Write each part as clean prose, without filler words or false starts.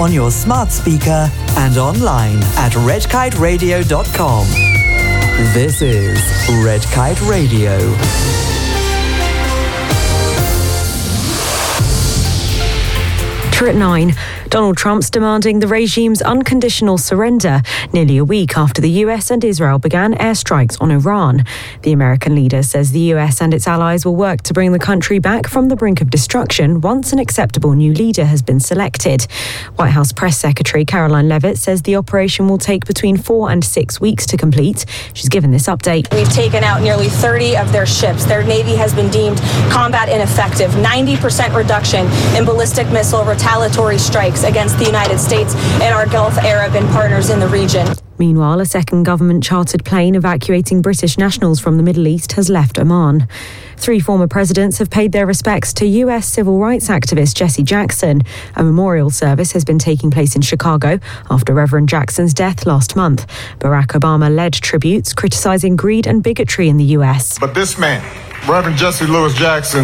on your smart speaker and online at redkiteradio.com. This is Red Kite Radio. At 9, Donald Trump's demanding the regime's unconditional surrender nearly a week after the US and Israel began airstrikes on Iran. The American leader says the US and its allies will work to bring the country back from the brink of destruction once an acceptable new leader has been selected. White House Press Secretary Caroline Leavitt says the operation will take between 4 and 6 weeks to complete. She's given this update. We've taken out nearly 30 of their ships. Their Navy has been deemed combat ineffective. 90% reduction in ballistic missile retaliatory strikes against the United States and our Gulf Arab and partners in the region. Meanwhile, a second government-chartered plane evacuating British nationals from the Middle East has left Oman. 3 former presidents have paid their respects to US civil rights activist Jesse Jackson. A memorial service has been taking place in Chicago after Reverend Jackson's death last month. Barack Obama led tributes criticizing greed and bigotry in the US. But this man, Reverend Jesse Louis Jackson,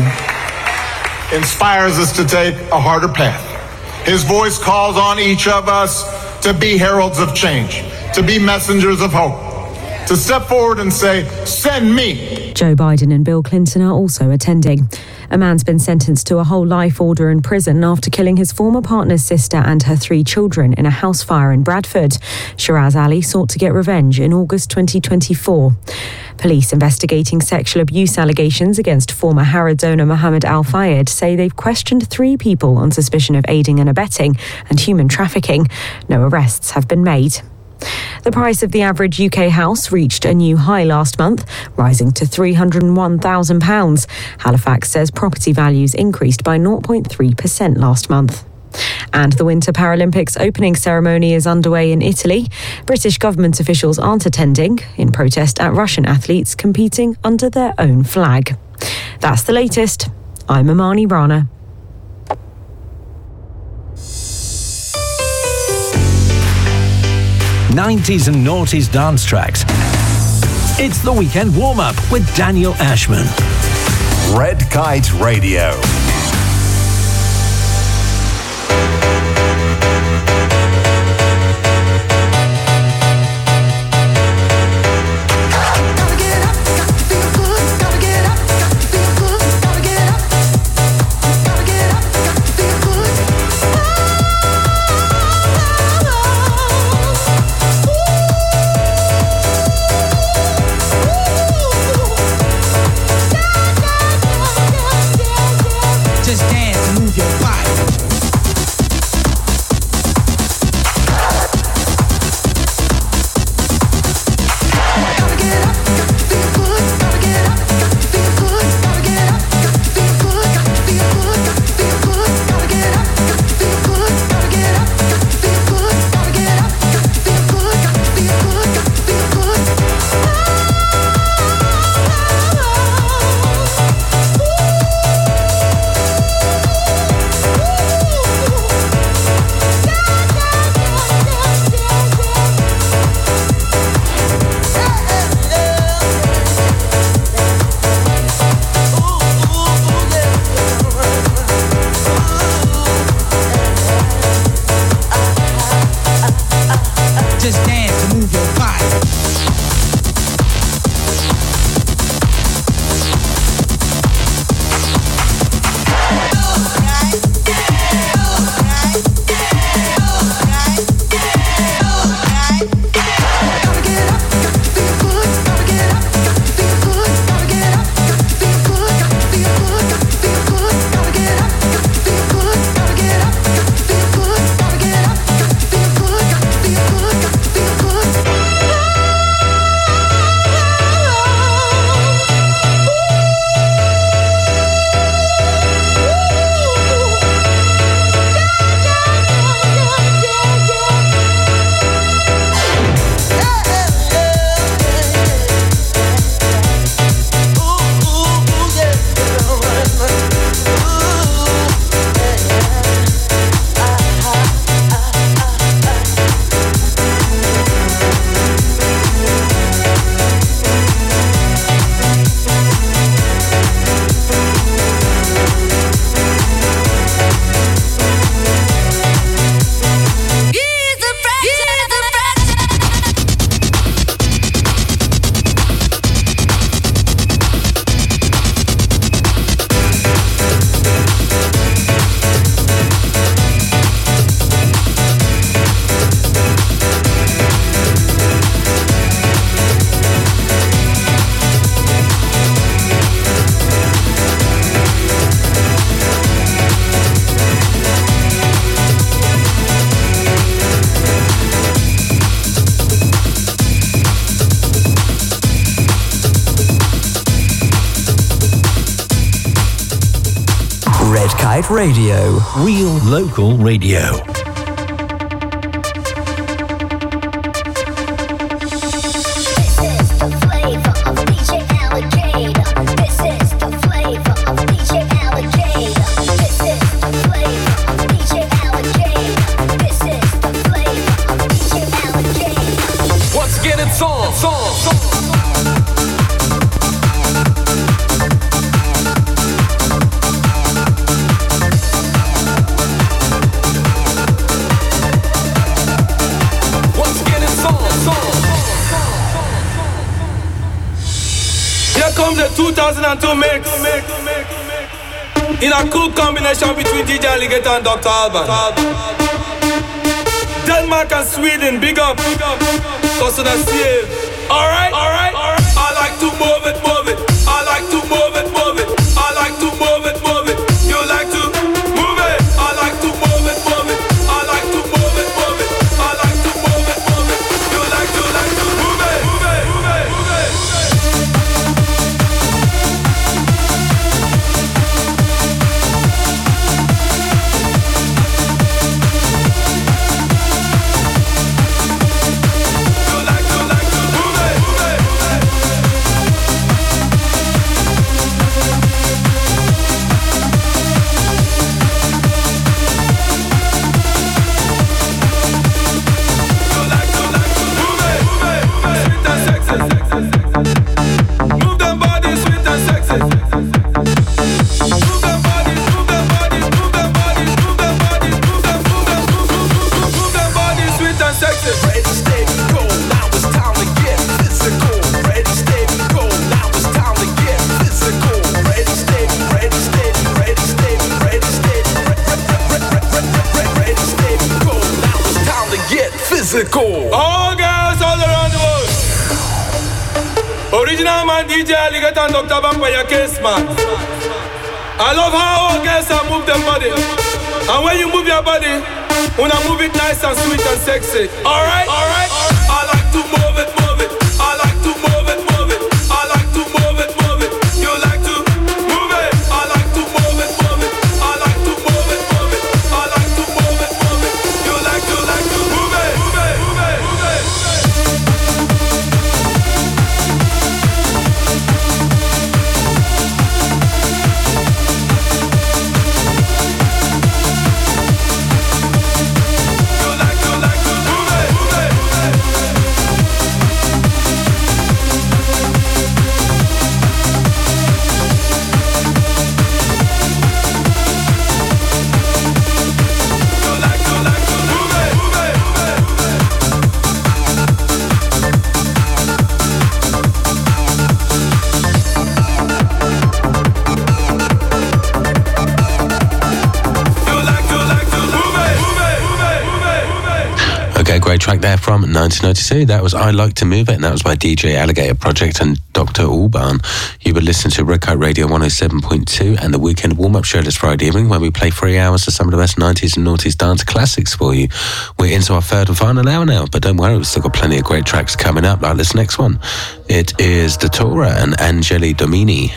inspires us to take a harder path. His voice calls on each of us to be heralds of change, to be messengers of hope, to step forward and say, send me. Joe Biden and Bill Clinton are also attending. A man's been sentenced to a whole life order in prison after killing his former partner's sister and her 3 children in a house fire in Bradford. Shiraz Ali sought to get revenge in August 2024. Police investigating sexual abuse allegations against former Harrods owner Mohammed Al Fayed say they've questioned 3 people on suspicion of aiding and abetting and human trafficking. No arrests have been made. The price of the average UK house reached a new high last month, rising to £301,000. Halifax says property values increased by 0.3% last month. And the Winter Paralympics opening ceremony is underway in Italy. British government officials aren't attending in protest at Russian athletes competing under their own flag. That's the latest. I'm Amani Rana. '90s and noughties dance tracks. It's the weekend warm-up with Daniel Ashman. Red Kite Radio. Kite Radio. Real local radio. Comes the 2002 mix in a cool combination between DJ Alligator and Dr. Alban. Denmark and Sweden, big up. Cousin Steve. Alright. I like to move it. I like to move it. I like to move it. You like to move it. I like to move it. I like to move it. I like to move it. You like to move it. All girls all around the world. Original man DJ Alligator and Dr. Vampire Case man. I love how all girls are move their body. And when you move your body, wanna move it nice and sweet and sexy. Alright. I like to move it. I like to move it. I like to move it. You like to move it. I like to move it. I like to move it. I like to move it. You like to move it. Great track there from 1992. That was I Like to Move It, and that was by DJ Alligator Project and Dr. Alban. You were listening to Red Kite Radio 107.2 and the weekend warm-up show this Friday evening, where we play 3 hours of some of the best 90s and noughties dance classics for you. We're into our third and final hour now, but don't worry, we've still got plenty of great tracks coming up, like this next one. It is Datura and Angeli Domini.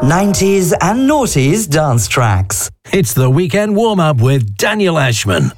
90s and noughties dance tracks. It's the weekend warm-up with Daniel Ashman.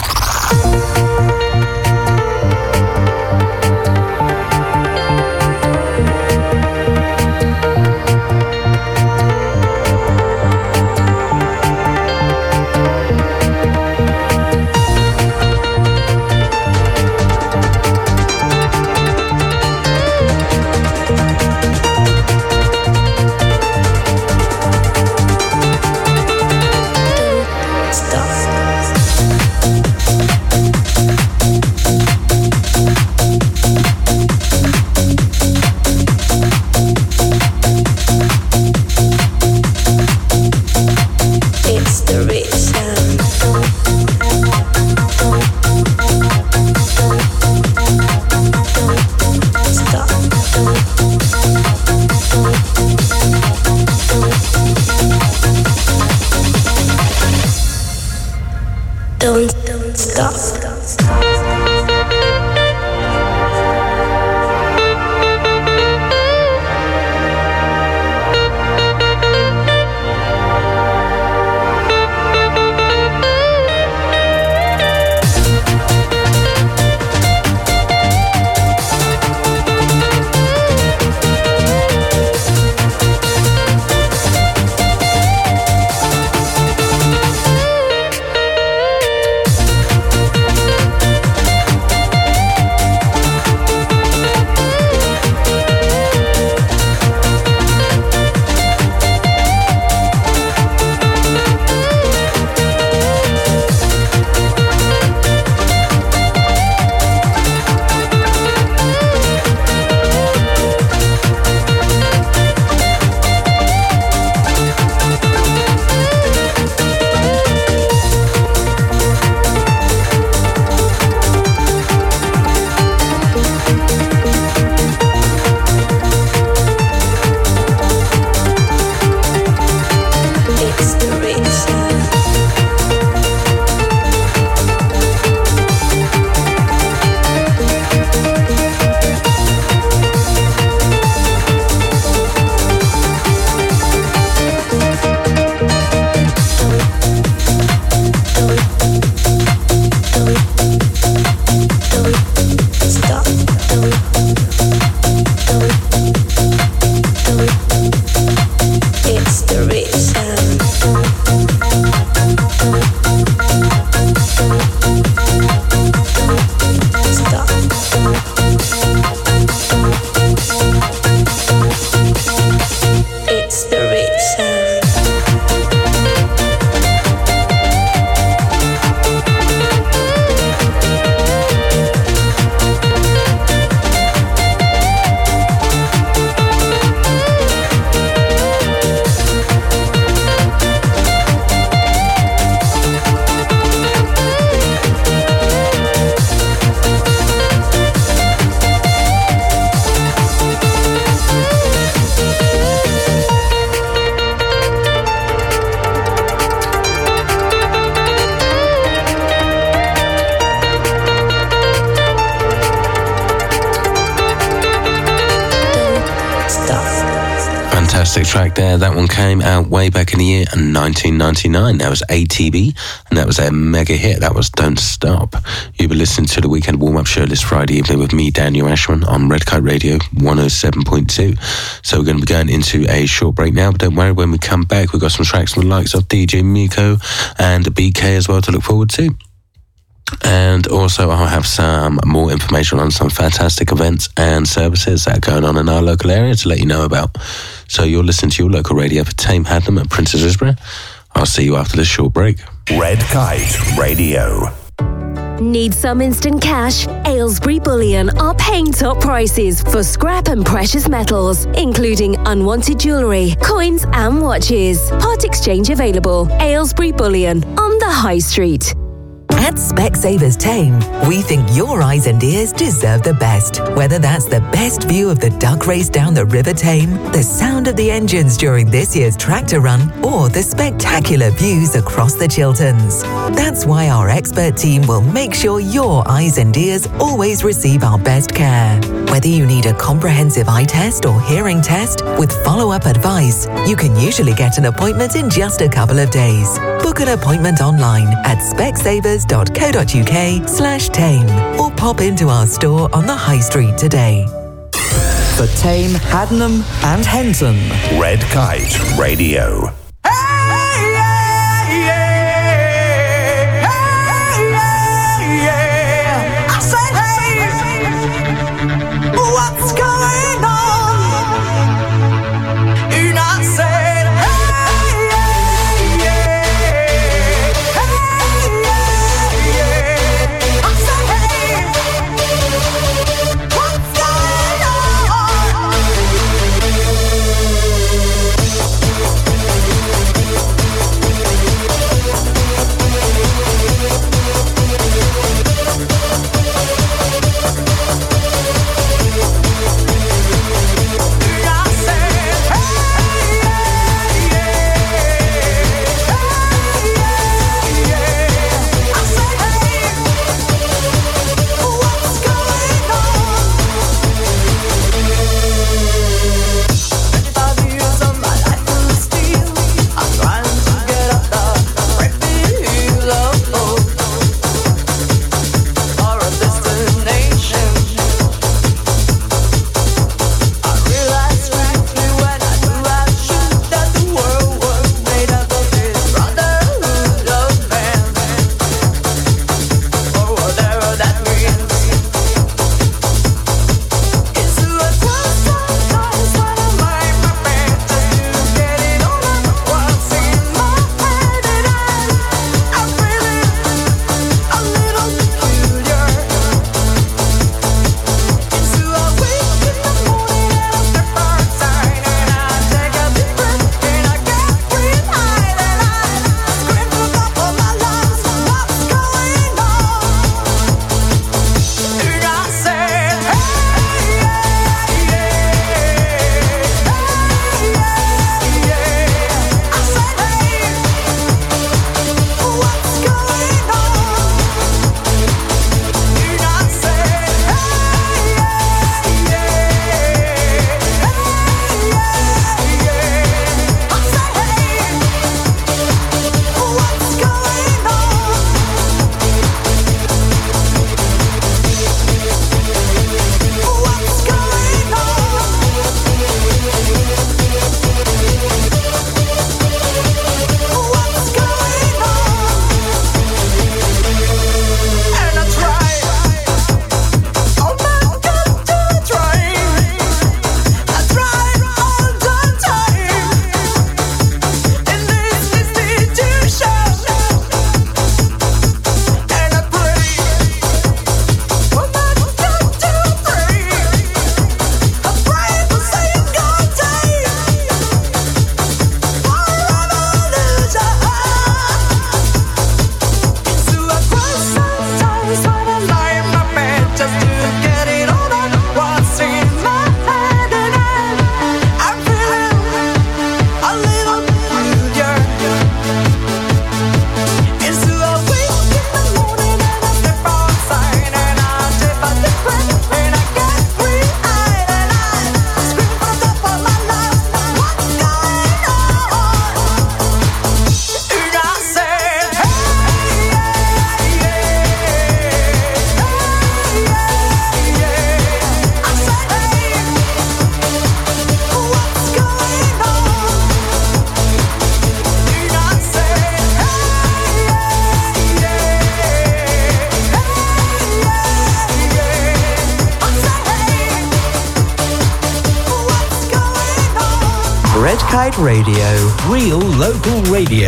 Don't stop. Fantastic track there. That one came out way back in the year 1999. That was ATB, and that was a mega hit. That was Don't Stop. You've been listening to the Weekend Warm-Up Show this Friday evening with me, Daniel Ashman, on Red Kite Radio 107.2. So we're going to be going into a short break now, but don't worry, when we come back, we've got some tracks from the likes of DJ Miko and BK as well to look forward to. And also I'll have some more information on some fantastic events and services that are going on in our local area to let you know about. So you're listening to your local radio for Tame Hadlam at Princess Risborough. I'll see you after this short break. Red Kite Radio. Need some instant cash? Aylesbury Bullion are paying top prices for scrap and precious metals, including unwanted jewellery, coins and watches. Part exchange available. Aylesbury Bullion on the High Street. At Specsavers Tame, we think your eyes and ears deserve the best. Whether that's the best view of the duck race down the River Tame, the sound of the engines during this year's tractor run, or the spectacular views across the Chilterns. That's why our expert team will make sure your eyes and ears always receive our best care. Whether you need a comprehensive eye test or hearing test with follow-up advice, you can usually get an appointment in just a couple of days. Book an appointment online at specsavers.co.uk/tame or pop into our store on the High Street today. For Tame, Haddenham and Henton, Red Kite Radio. Red Kite Radio. Real local radio.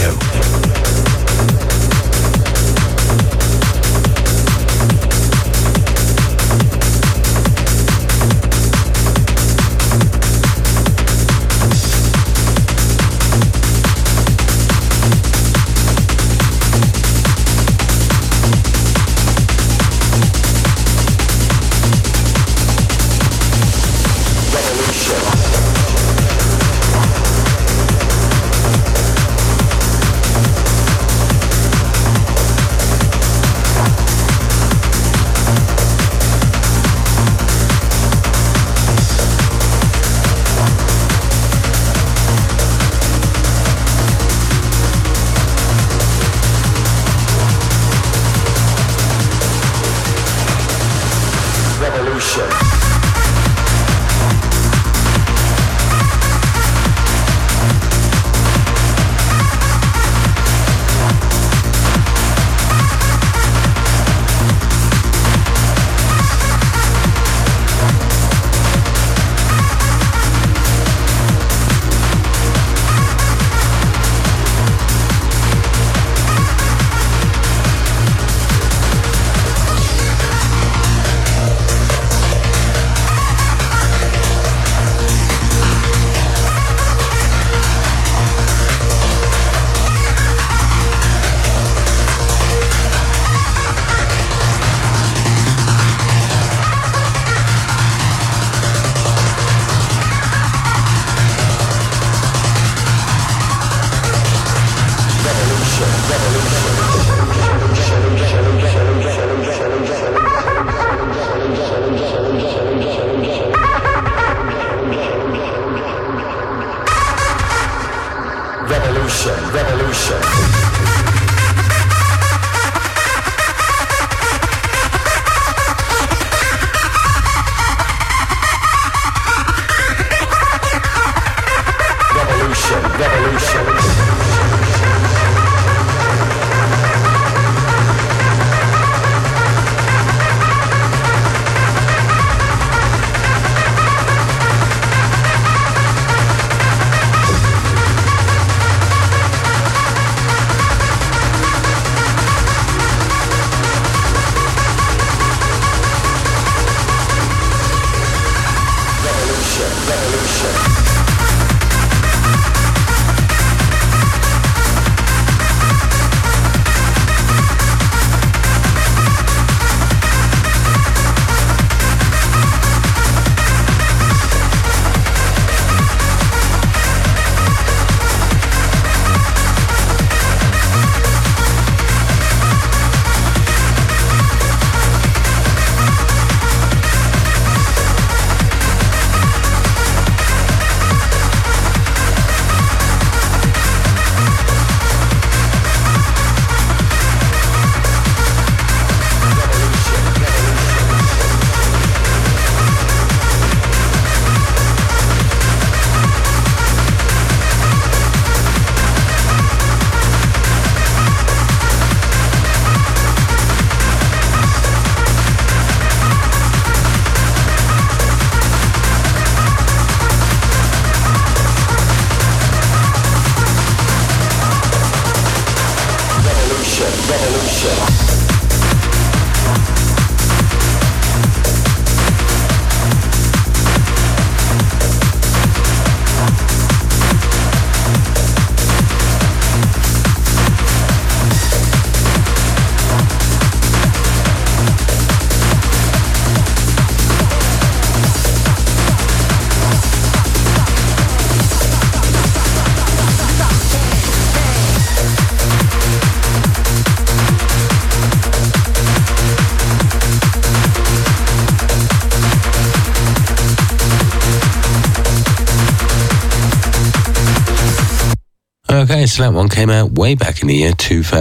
Okay, so that one came out way back in the year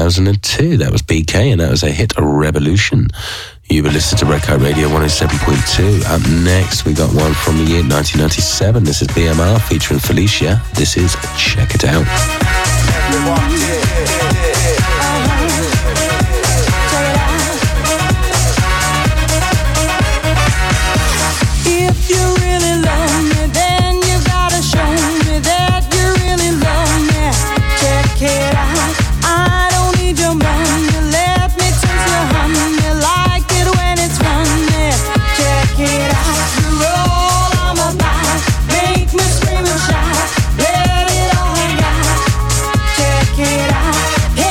2002. That was BK, and that was a hit, Revolution. You were listening to Red Kite Radio 107.2. Up next, we got one from the year 1997. This is BMR featuring Felicia. This is Check It Out. If you really love me, then you gotta show me that you really love me. Check it out, I don't need your money. Let me taste your honey, like it when it's funny. Check it out, you're all I'm about. Make me scream and shout, let it all out. Check it out.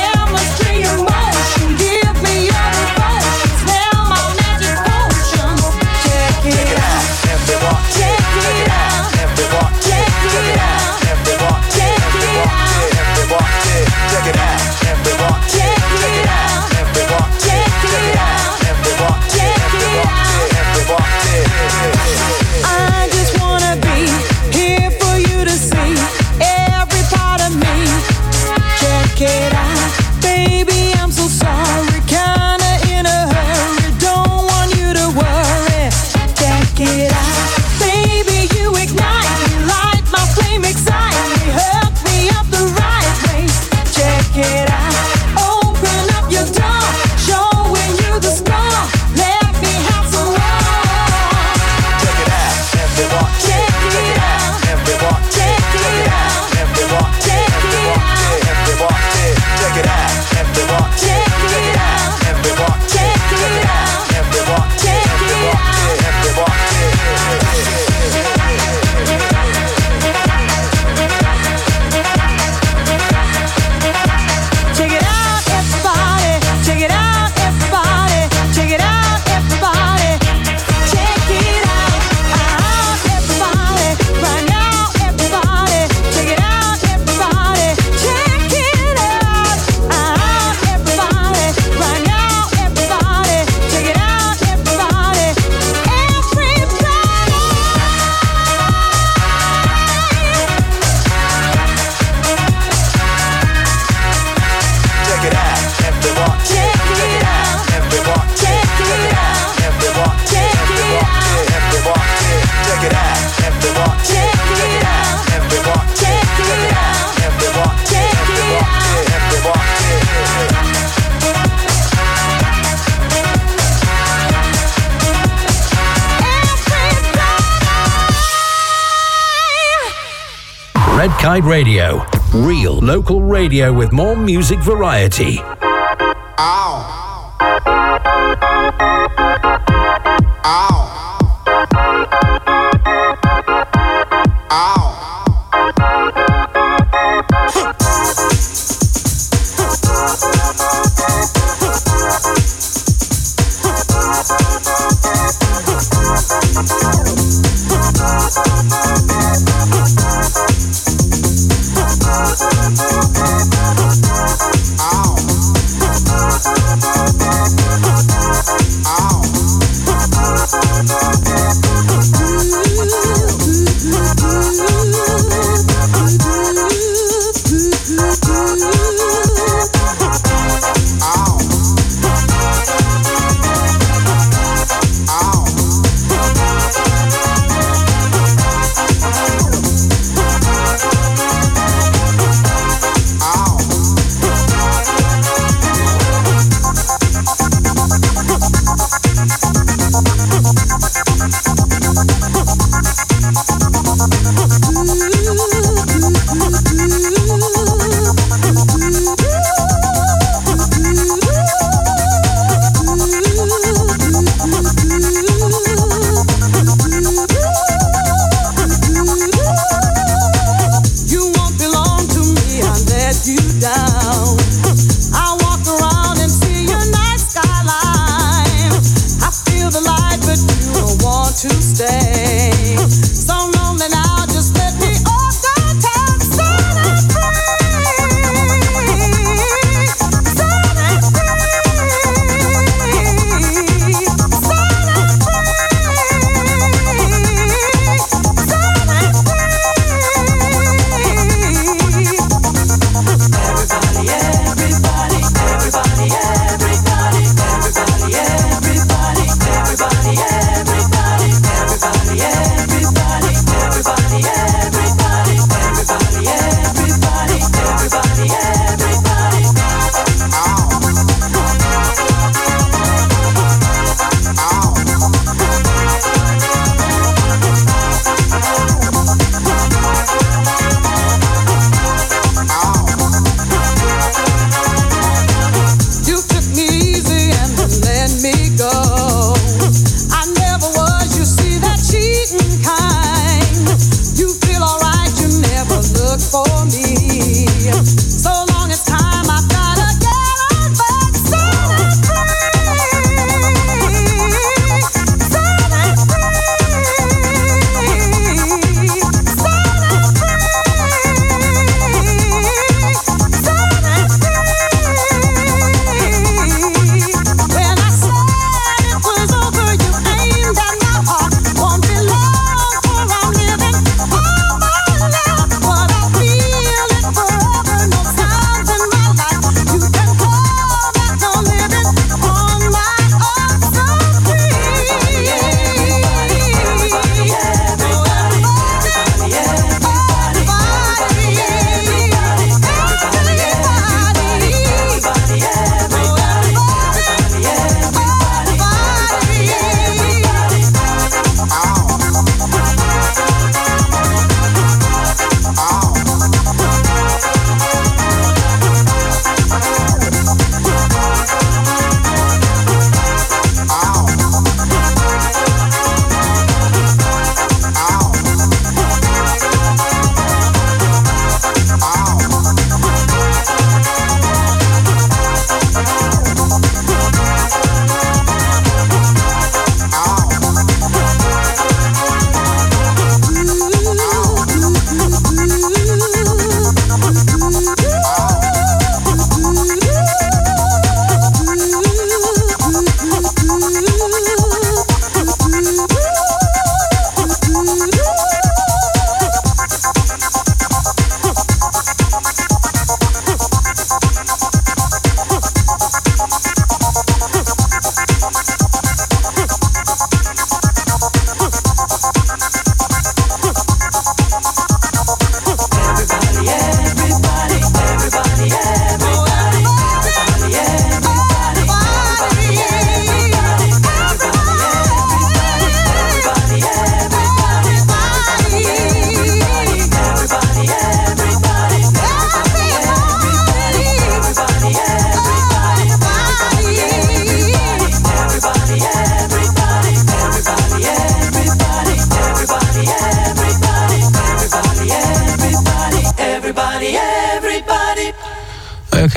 Red Kite Radio. Real local radio with more music variety. Ow. Ow. Ow. Ow.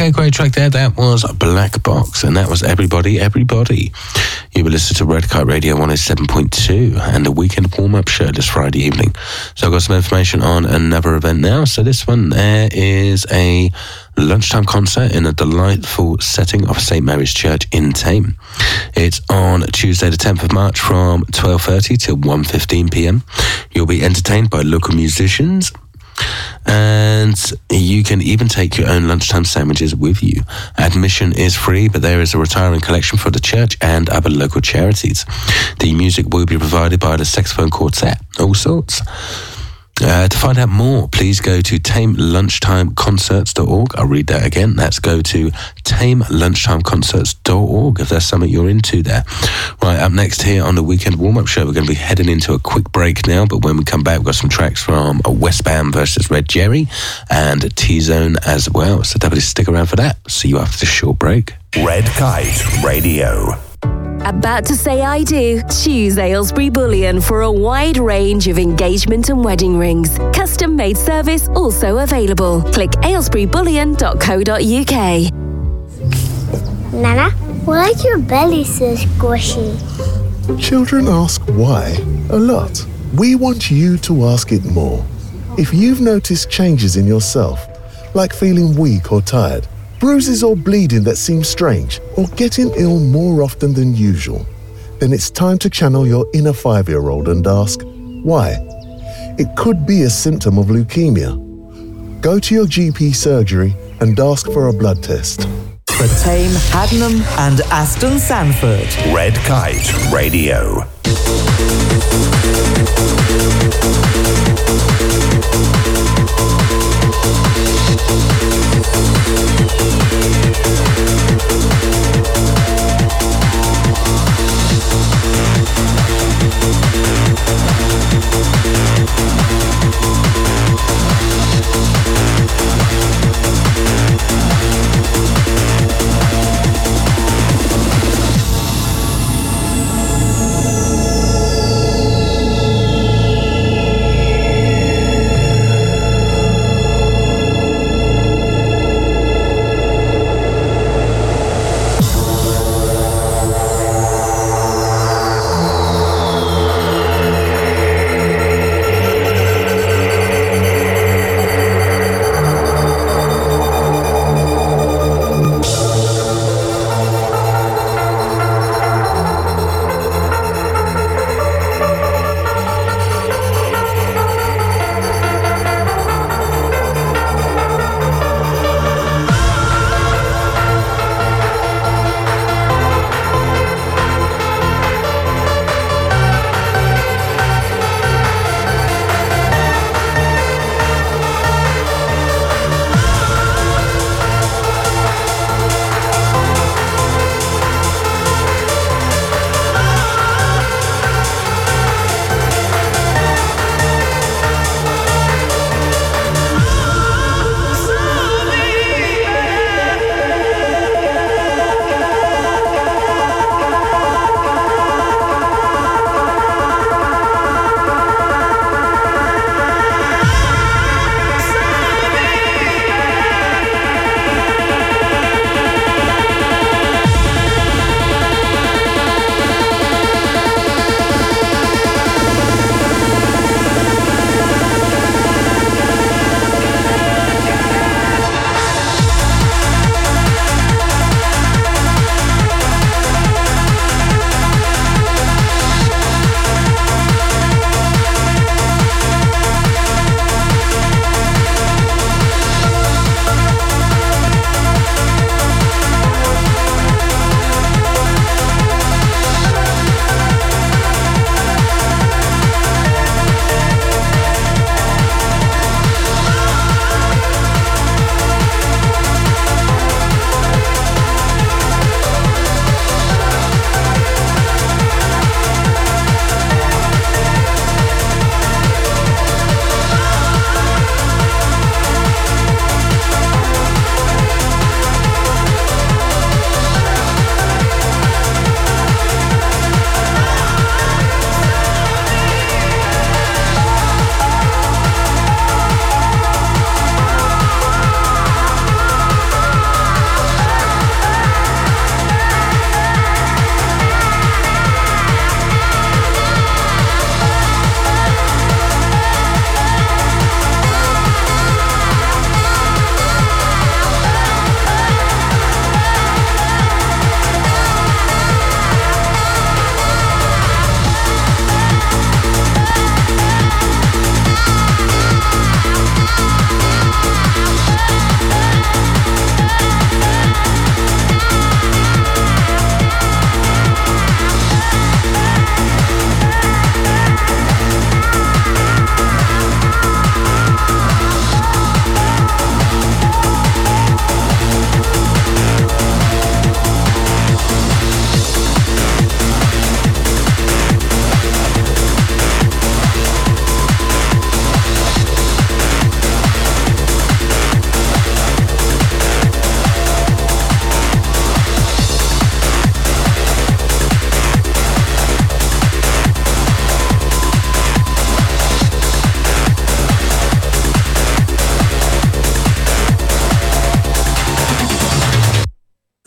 Okay, great track there. That was Black Box, and that was Everybody, Everybody. You were listening to Red Kite Radio 107.2 and the weekend warm-up show this Friday evening. So I've got some information on another event now. So this one there is a lunchtime concert in a delightful setting of St. Mary's Church in Thame. It's on Tuesday the 10th of March from 12:30 till 1:15 p.m. You'll be entertained by local musicians, and you can even take your own lunchtime sandwiches with you. Admission is free, but there is a retiring collection for the church and other local charities. The music will be provided by the saxophone quartet, all sorts. To find out more, please go to tamelunchtimeconcerts.org. I'll read that again. That's go to tamelunchtimeconcerts.org if that's something you're into there. Right, up next here on the Weekend Warm-Up Show, we're going to be heading into a quick break now, but when we come back, we've got some tracks from Westbam versus Red Jerry and T-Zone as well. So definitely stick around for that. See you after this short break. Red Kite Radio. About to say I do? Choose Aylesbury Bullion for a wide range of engagement and wedding rings. Custom made service also available. Click aylesburybullion.co.uk. Nana, why is your belly so squishy? Children ask why a lot. We want you to ask it more. If you've noticed changes in yourself, like feeling weak or tired, bruises or bleeding that seem strange, or getting ill more often than usual, then it's time to channel your inner 5-year-old and ask, why? It could be a symptom of leukemia. Go to your GP surgery and ask for a blood test. For Thame, Haddenham and Aston Sanford. Red Kite Radio.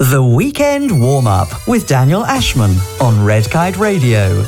The Weekend Warm-Up with Daniel Ashman on Red Kite Radio.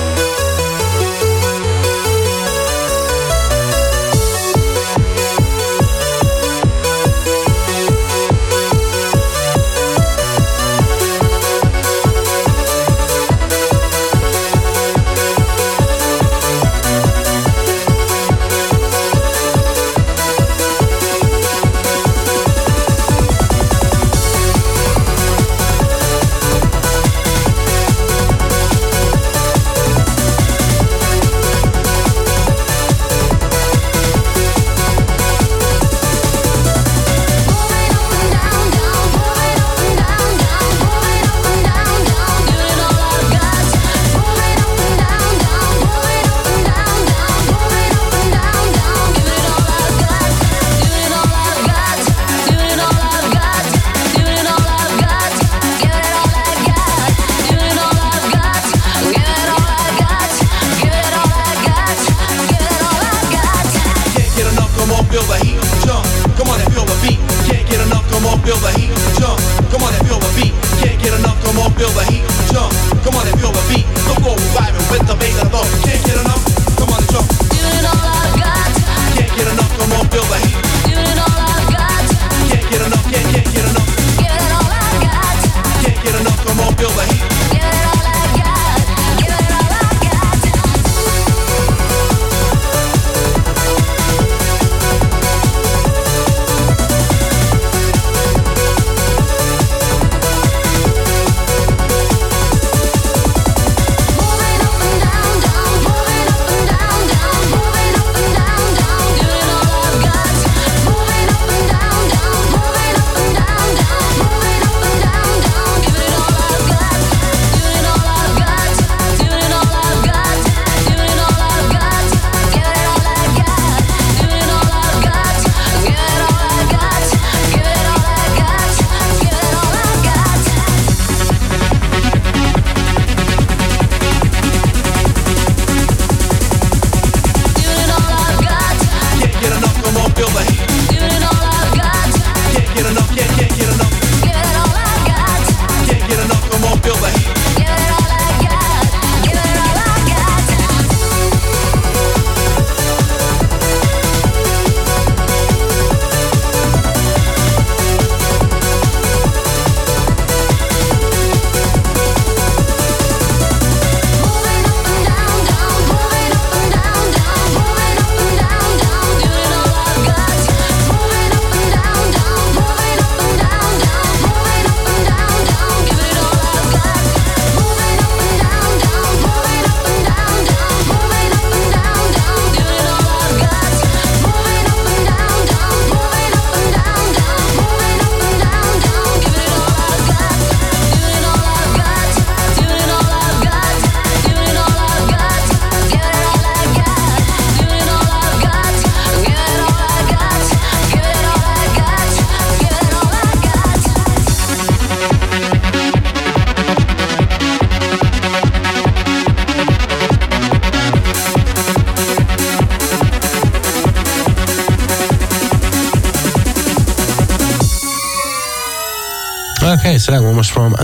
Okay, so that one was from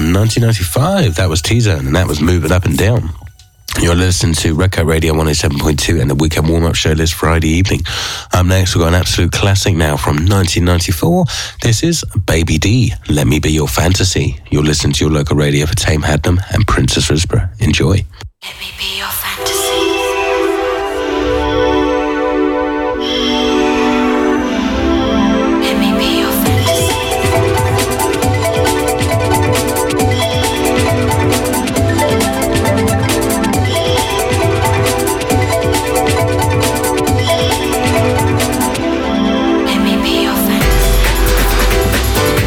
1995. That was T-Zone, and that was Move It Up and Down. You're listening to Red Kite Radio 107.2 and the Weekend Warm-Up Show this Friday evening. Up next, we've got an absolute classic now from 1994. This is Baby D, Let Me Be Your Fantasy. You're listening to your local radio for Tame Hadnam and Princess Risborough. Enjoy. Let me be your fantasy.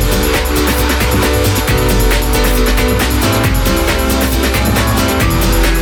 Let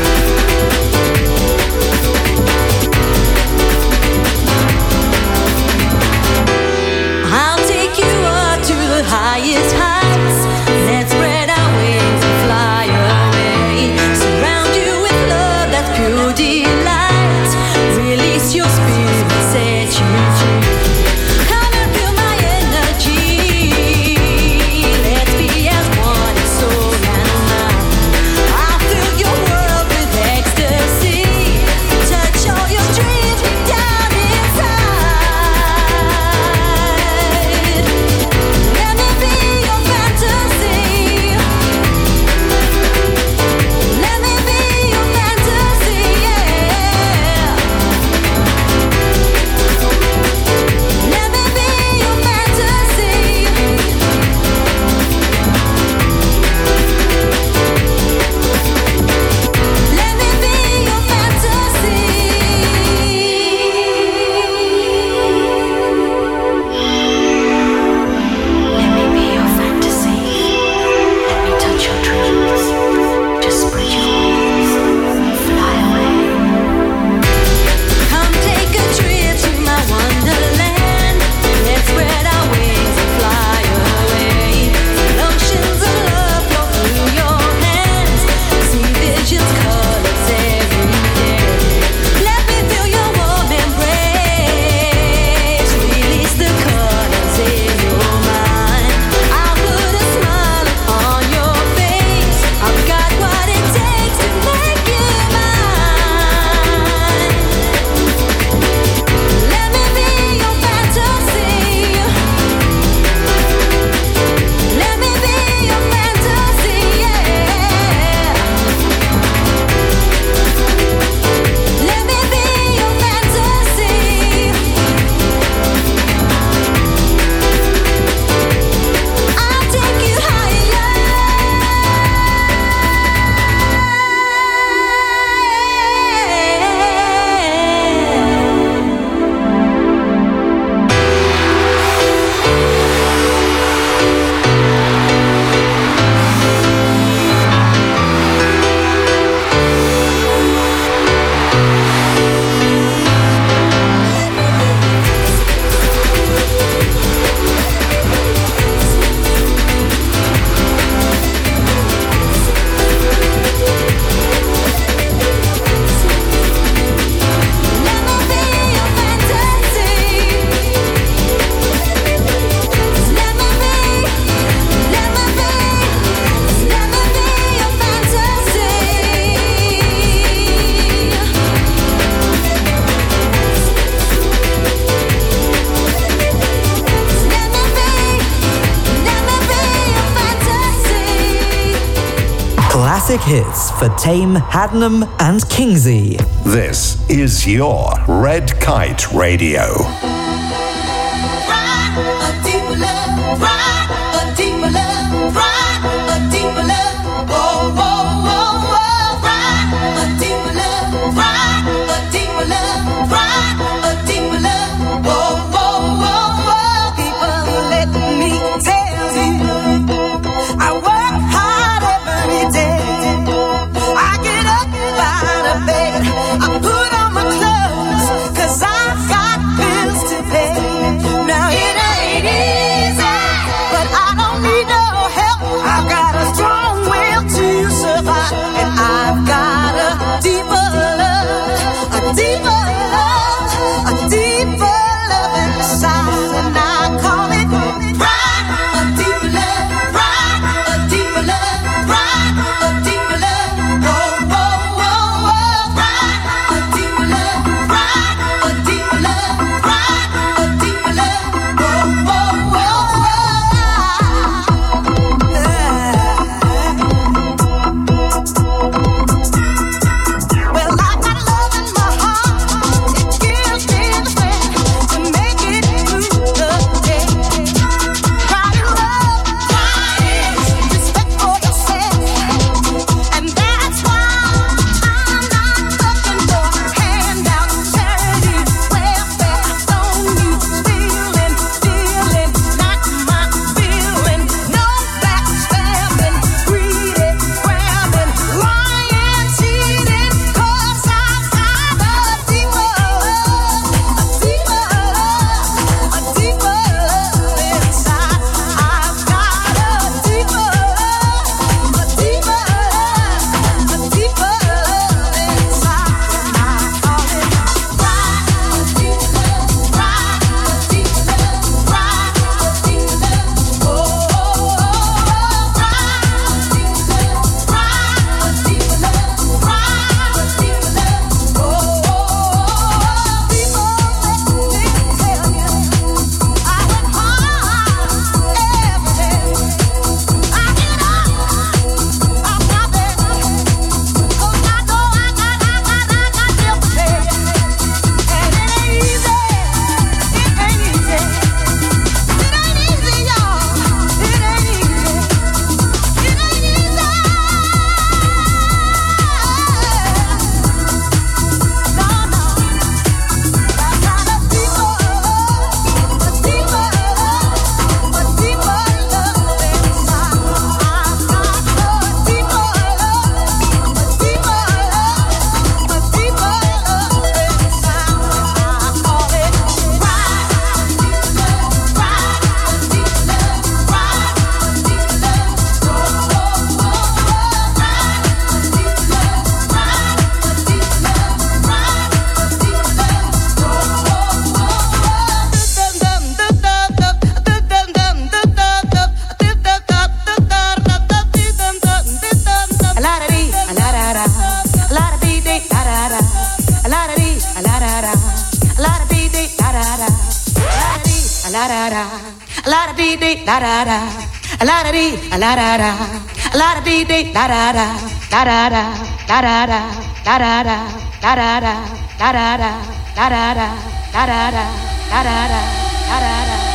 classic hits for Tame, Haddenham and Kingsley. This is your Red Kite Radio. da da da, a la da dee, a la da da, a la da dee dee, da da da, da da da, da da da, da da da, da da da, da da da, da da da, da da da, da da da, da da da.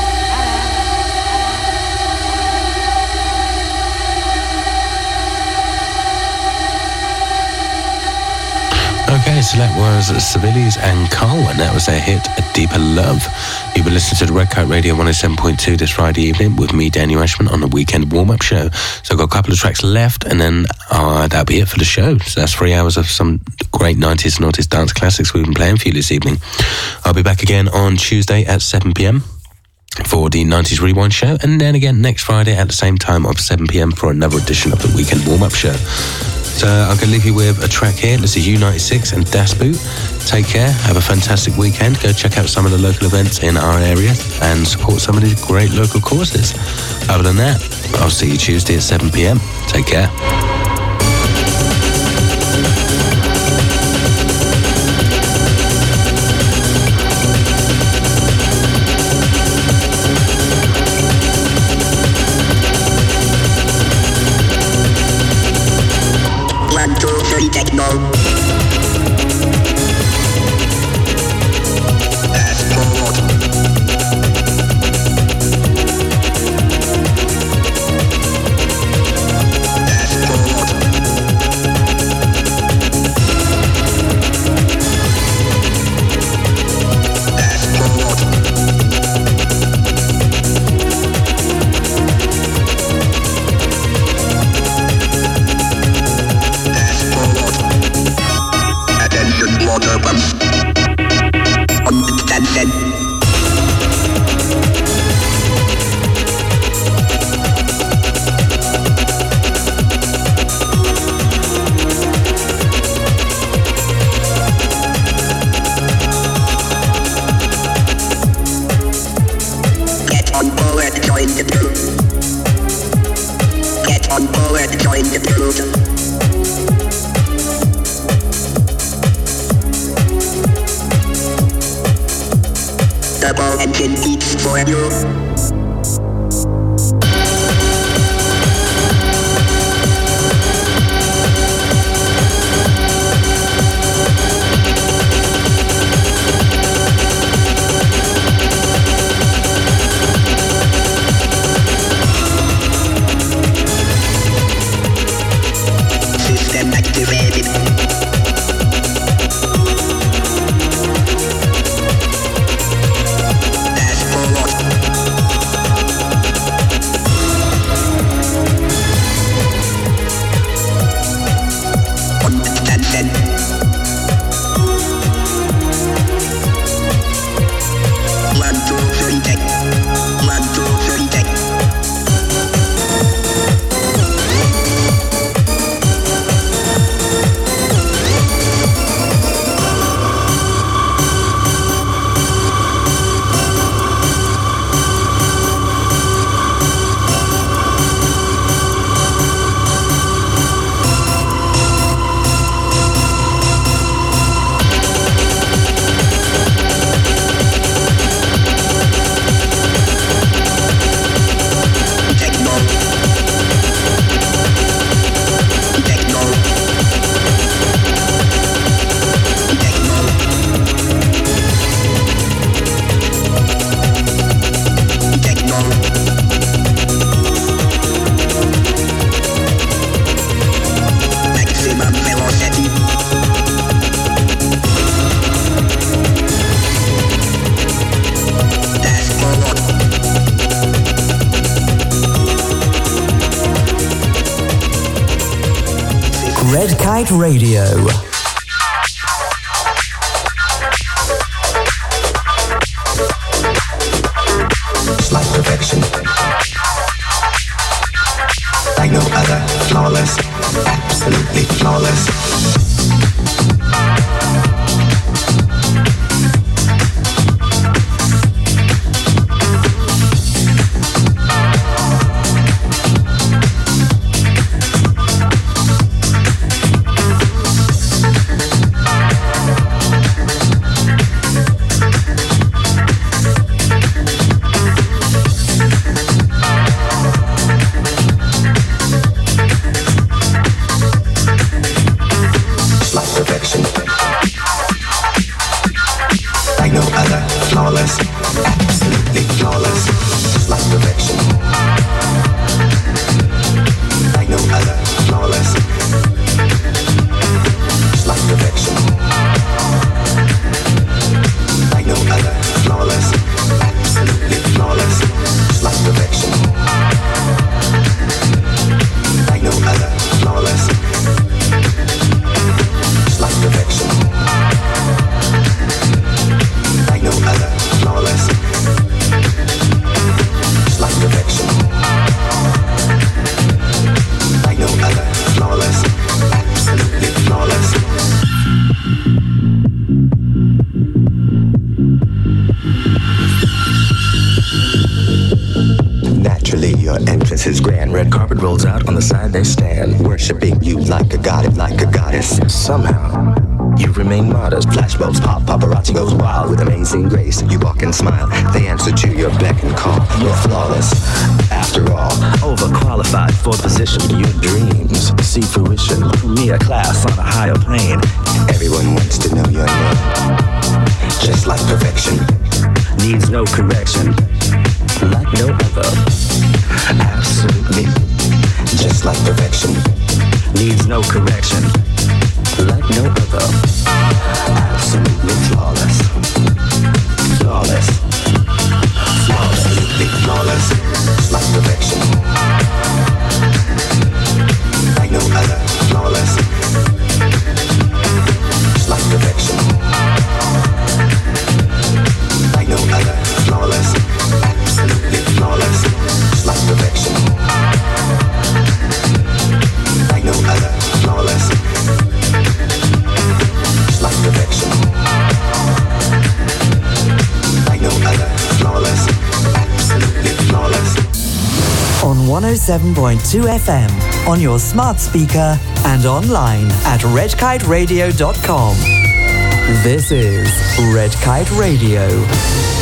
Okay, so that was Civilis and Carl, and that was their hit, A Deeper Love. You've been listening to the Red Kite Radio 107.2 this Friday evening with me, Daniel Ashman, on the weekend warm-up show. So I've got a couple of tracks left, and then that'll be it for the show. So that's 3 hours of some great 90s and noughties dance classics we've been playing for you this evening. I'll be back again on Tuesday at 7 p.m. for the 90s Rewind show, and then again next Friday at the same time of 7 p.m. for another edition of the weekend warm-up show. So I'm going to leave you with a track here. This is U96 and Das Boot. Take care. Have a fantastic weekend. Go check out some of the local events in our area and support some of these great local causes. Other than that, I'll see you Tuesday at 7 p.m. Take care. Red Kite Radio. Like perfection, like no other, flawless, absolutely flawless. You remain modest. Flashbulbs pop, paparazzi goes wild with amazing grace. You walk and smile. They answer to your beck and call. You're flawless. After all, overqualified for the position. Your dreams see fruition. Me a class on a higher plane. Everyone wants to know your name. Just like perfection. Needs no correction. Like no other. Absolutely. Just like perfection. Needs no correction. Like no other. Absolutely flawless. Flawless. Flawless. Absolutely flawless. Just like perfection. Like no other. Flawless. Just like perfection. Like no other. Flawless. Absolutely flawless. Just like perfection. Like no other. Flawless. Just like perfection. Like no other. Flawless. Absolutely flawless. On 107.2 FM, on your smart speaker and online at redkiteradio.com. This is Red Kite Radio.